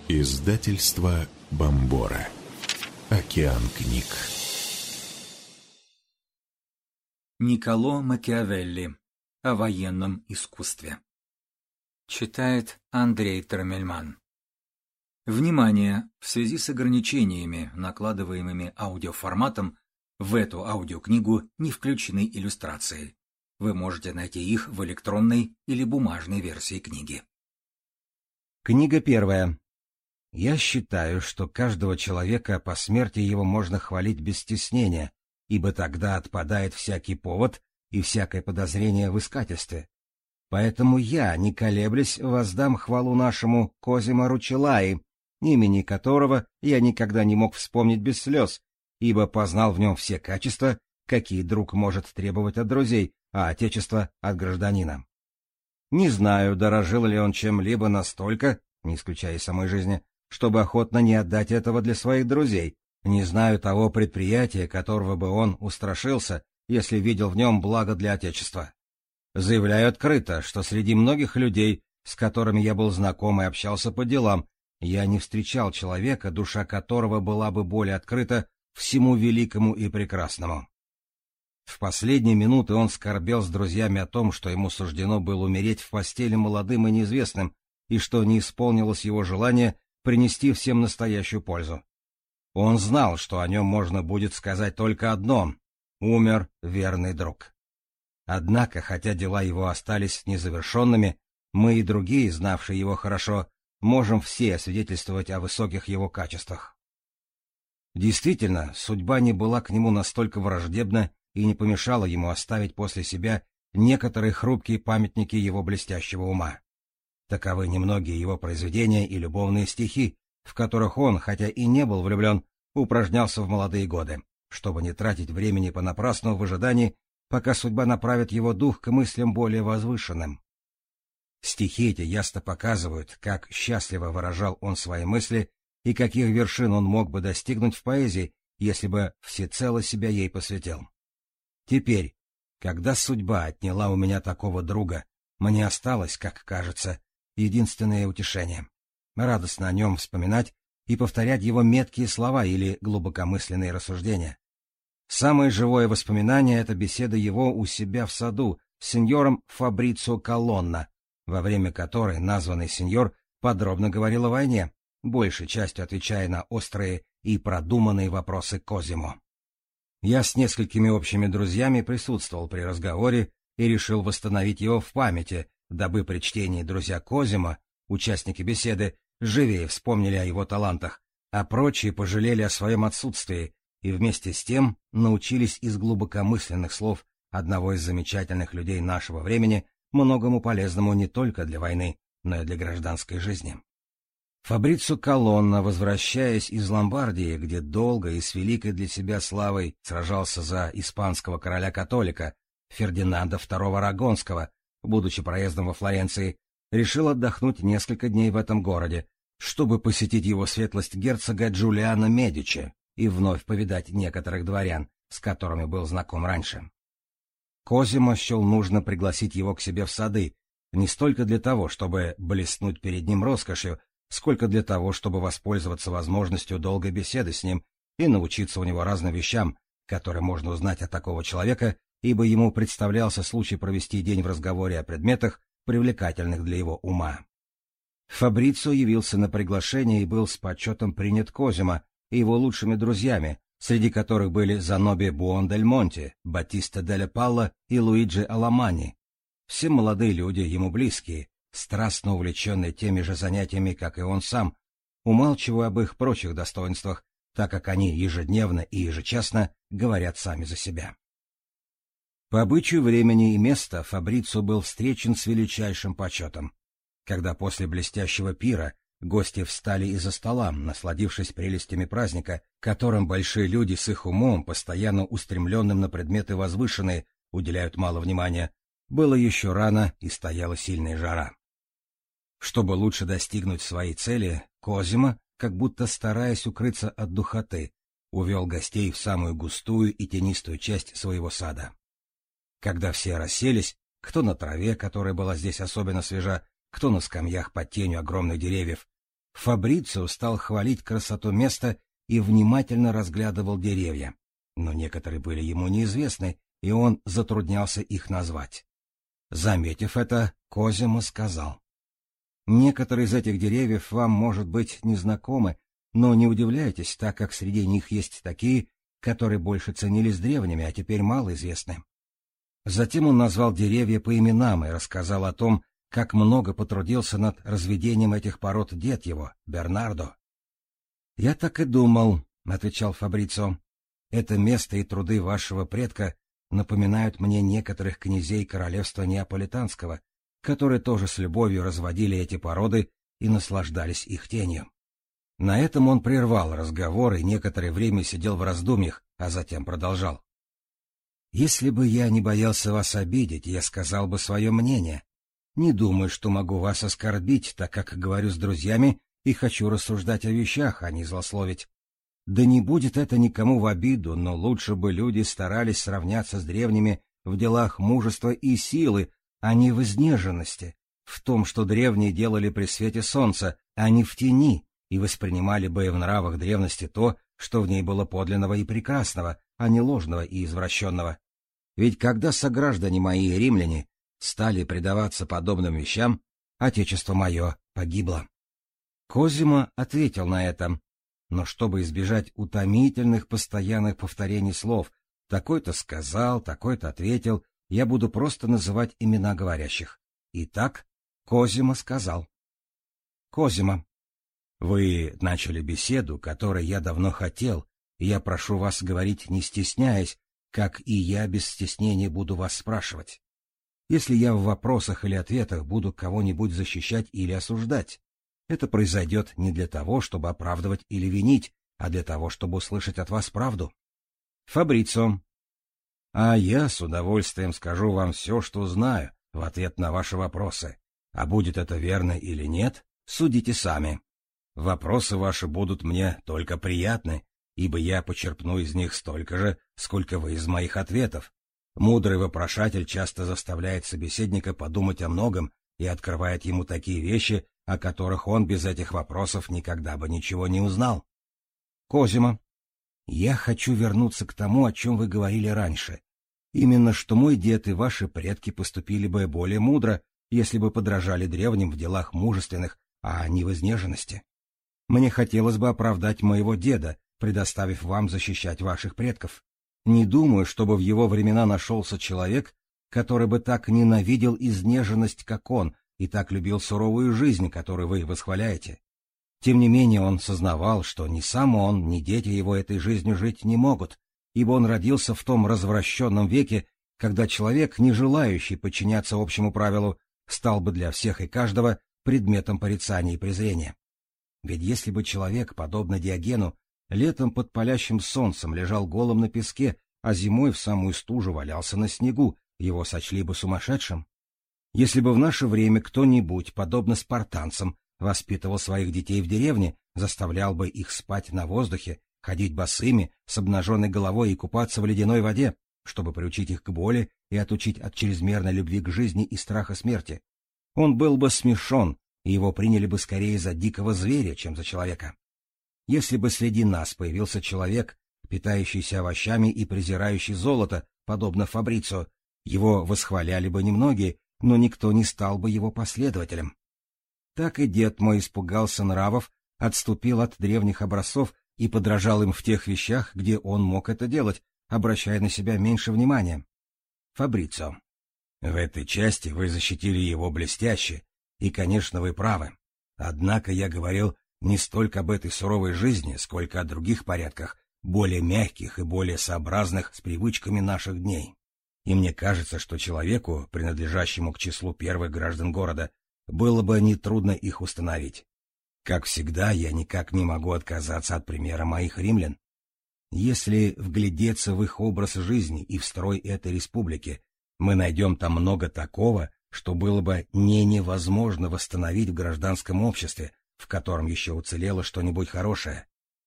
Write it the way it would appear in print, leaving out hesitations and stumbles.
Издательство Бомбора. Океан книг. Никколо Макиавелли. О военном искусстве. Читает Андрей Тормельман. Внимание! В связи с ограничениями, накладываемыми аудиоформатом, в эту аудиокнигу не включены иллюстрации. Вы можете найти их в электронной или бумажной версии книги. Книга первая. Я считаю, что каждого человека по смерти его можно хвалить без стеснения, ибо тогда отпадает всякий повод и всякое подозрение в искательстве. Поэтому я, не колеблясь, воздам хвалу нашему Козимо Ручелаи, имени которого я никогда не мог вспомнить без слез, ибо познал в нем все качества, какие друг может требовать от друзей, а отечество — от гражданина. Не знаю, дорожил ли он чем-либо настолько, не исключая самой жизни, чтобы охотно не отдать этого для своих друзей. Не знаю того предприятия, которого бы он устрашился, если видел в нем благо для Отечества. Заявляю открыто, что среди многих людей, с которыми я был знаком и общался по делам, я не встречал человека, душа которого была бы более открыта всему великому и прекрасному. В последние минуты он скорбел с друзьями о том, что ему суждено было умереть в постели молодым и неизвестным, и что не исполнилось его желание принести всем настоящую пользу. Он знал, что о нем можно будет сказать только одно — умер верный друг. Однако, хотя дела его остались незавершенными, мы и другие, знавшие его хорошо, можем все свидетельствовать о высоких его качествах. Действительно, судьба не была к нему настолько враждебна и не помешала ему оставить после себя некоторые хрупкие памятники его блестящего ума. Таковы немногие его произведения и любовные стихи, в которых он, хотя и не был влюблен, упражнялся в молодые годы, чтобы не тратить времени понапрасну в ожидании, пока судьба направит его дух к мыслям более возвышенным. Стихи эти ясно показывают, как счастливо выражал он свои мысли и каких вершин он мог бы достигнуть в поэзии, если бы всецело себя ей посвятил. Теперь, когда судьба отняла у меня такого друга, мне осталось, как кажется, единственное утешение — радостно о нем вспоминать и повторять его меткие слова или глубокомысленные рассуждения. Самое живое воспоминание — это беседа его у себя в саду с сеньором Фабрицио Колонна, во время которой названный сеньор подробно говорил о войне, большей частью отвечая на острые и продуманные вопросы Козимо. Я с несколькими общими друзьями присутствовал при разговоре и решил восстановить его в памяти, дабы при чтении друзья Козимо, участники беседы, живее вспомнили о его талантах, а прочие пожалели о своем отсутствии и вместе с тем научились из глубокомысленных слов одного из замечательных людей нашего времени многому полезному не только для войны, но и для гражданской жизни. Фабрицио Колонна, возвращаясь из Ломбардии, где долго и с великой для себя славой сражался за испанского короля-католика Фердинанда II Арагонского, будучи проездом во Флоренции, решил отдохнуть несколько дней в этом городе, чтобы посетить его светлость герцога Джулиано Медичи и вновь повидать некоторых дворян, с которыми был знаком раньше. Козимо счел нужно пригласить его к себе в сады, не столько для того, чтобы блеснуть перед ним роскошью, сколько для того, чтобы воспользоваться возможностью долгой беседы с ним и научиться у него разным вещам, которые можно узнать от такого человека, ибо ему представлялся случай провести день в разговоре о предметах, привлекательных для его ума. Фабрицио явился на приглашение и был с почетом принят Козимо и его лучшими друзьями, среди которых были Заноби Буондельмонти, Батиста Делля Палла и Луиджи Аламани. Все молодые люди, ему близкие, страстно увлеченные теми же занятиями, как и он сам, умалчивая об их прочих достоинствах, так как они ежедневно и ежечасно говорят сами за себя. По обычаю времени и места Фабрицио был встречен с величайшим почетом. Когда после блестящего пира гости встали из-за стола, насладившись прелестями праздника, которым большие люди с их умом, постоянно устремленным на предметы возвышенные, уделяют мало внимания, было еще рано и стояла сильная жара. Чтобы лучше достигнуть своей цели, Козимо, как будто стараясь укрыться от духоты, увел гостей в самую густую и тенистую часть своего сада. Когда все расселись, кто на траве, которая была здесь особенно свежа, кто на скамьях под тенью огромных деревьев, Фабрицио стал хвалить красоту места и внимательно разглядывал деревья, но некоторые были ему неизвестны, и он затруднялся их назвать. Заметив это, Козимо сказал: «Некоторые из этих деревьев вам, может быть, незнакомы, но не удивляйтесь, так как среди них есть такие, которые больше ценились древними, а теперь мало известны». Затем он назвал деревья по именам и рассказал о том, как много потрудился над разведением этих пород дед его, Бернардо. «Я так и думал», — отвечал Фабрицио. «Это место и труды вашего предка напоминают мне некоторых князей королевства Неаполитанского, которые тоже с любовью разводили эти породы и наслаждались их тенью». На этом он прервал разговор и некоторое время сидел в раздумьях, а затем продолжал. «Если бы я не боялся вас обидеть, я сказал бы свое мнение. Не думаю, что могу вас оскорбить, так как говорю с друзьями и хочу рассуждать о вещах, а не злословить. Да не будет это никому в обиду, но лучше бы люди старались сравняться с древними в делах мужества и силы, а не в изнеженности, в том, что древние делали при свете солнца, а не в тени, и воспринимали бы в нравах древности то, что в ней было подлинного и прекрасного, а не ложного и извращенного. Ведь когда сограждане мои, римляне, стали предаваться подобным вещам, отечество мое погибло». Козимо ответил на это: «Но чтобы избежать утомительных постоянных повторений слов, такой-то сказал, такой-то ответил, я буду просто называть имена говорящих. Итак, Козимо сказал: Козимо, вы начали беседу, которой я давно хотел, и я прошу вас говорить не стесняясь, как и я без стеснения буду вас спрашивать. Если я в вопросах или ответах буду кого-нибудь защищать или осуждать, это произойдет не для того, чтобы оправдывать или винить, а для того, чтобы услышать от вас правду. Фабрицио: а я с удовольствием скажу вам все, что знаю, в ответ на ваши вопросы. А будет это верно или нет, судите сами. Вопросы ваши будут мне только приятны, ибо я почерпну из них столько же, сколько вы из моих ответов. Мудрый вопрошатель часто заставляет собеседника подумать о многом и открывает ему такие вещи, о которых он без этих вопросов никогда бы ничего не узнал. Козимо: я хочу вернуться к тому, о чем вы говорили раньше. Именно что мой дед и ваши предки поступили бы более мудро, если бы подражали древним в делах мужественных, а не в изнеженности. Мне хотелось бы оправдать моего деда, предоставив вам защищать ваших предков. Не думаю, чтобы в его времена нашелся человек, который бы так ненавидел изнеженность, как он, и так любил суровую жизнь, которую вы восхваляете. Тем не менее он сознавал, что ни сам он, ни дети его этой жизнью жить не могут, ибо он родился в том развращенном веке, когда человек, не желающий подчиняться общему правилу, стал бы для всех и каждого предметом порицания и презрения. Ведь если бы человек, подобно Диогену, летом под палящим солнцем лежал голым на песке, а зимой в самую стужу валялся на снегу, его сочли бы сумасшедшим. Если бы в наше время кто-нибудь, подобно спартанцам, воспитывал своих детей в деревне, заставлял бы их спать на воздухе, ходить босыми, с обнаженной головой и купаться в ледяной воде, чтобы приучить их к боли и отучить от чрезмерной любви к жизни и страха смерти, он был бы смешон, и его приняли бы скорее за дикого зверя, чем за человека. Если бы среди нас появился человек, питающийся овощами и презирающий золото, подобно Фабрицио, его восхваляли бы немногие, но никто не стал бы его последователем. Так и дед мой испугался нравов, отступил от древних образцов и подражал им в тех вещах, где он мог это делать, обращая на себя меньше внимания. Фабрицио: в этой части вы защитили его блестяще, и, конечно, вы правы. Однако я говорил не столько об этой суровой жизни, сколько о других порядках, более мягких и более сообразных с привычками наших дней. И мне кажется, что человеку, принадлежащему к числу первых граждан города, было бы нетрудно их установить. Как всегда, я никак не могу отказаться от примера моих римлян. Если вглядеться в их образ жизни и в строй этой республики, мы найдем там много такого, что было бы невозможно восстановить в гражданском обществе, в котором еще уцелело что-нибудь хорошее.